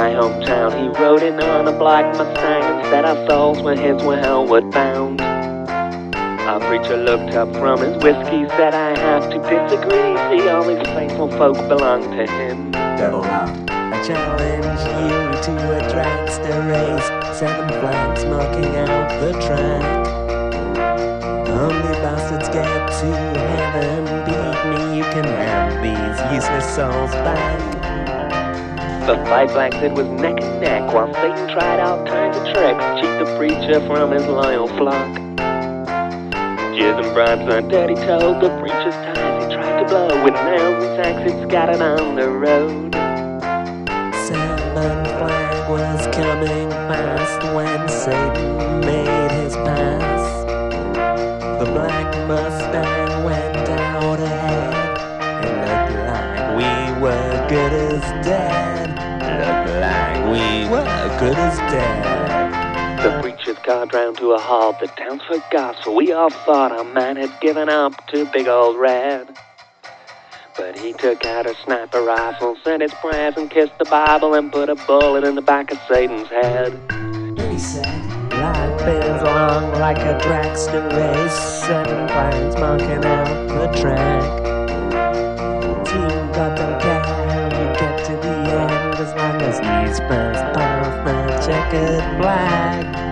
my hometown. He rode in on a black Mustang and said our souls were his, were hellward bound. Our preacher looked up from his whiskey, said I have to disagree. See, all these faithful folk belong to him. Devil now. I challenge you to a dragster race, 7 flags marking out the track. Only bastards get to heaven. Beat me, you can have these useless souls back. For 5 flags it was neck and neck, while Satan tried all kinds of tricks to cheat the preacher from his loyal flock. Jizz and bronze dirty toed, the preacher's ties he tried to blow with nails and tacks he'd scattered on the road. 7 flag was coming fast when Satan made his pass. The black Mustang went out ahead. It looked like we were good as dead. Looked like we were good as dead. The preacher's car ground to a halt, the townsfolk gospel. We all thought our man had given up to Big Old Red. But he took out a sniper rifle, said his prayers and kissed the Bible, and put a bullet in the back of Satan's head. He said, life is long like a dragster race, 7 flags marking out the track. Team God don't care how you get to the end, as long as he's first past the checkered flag.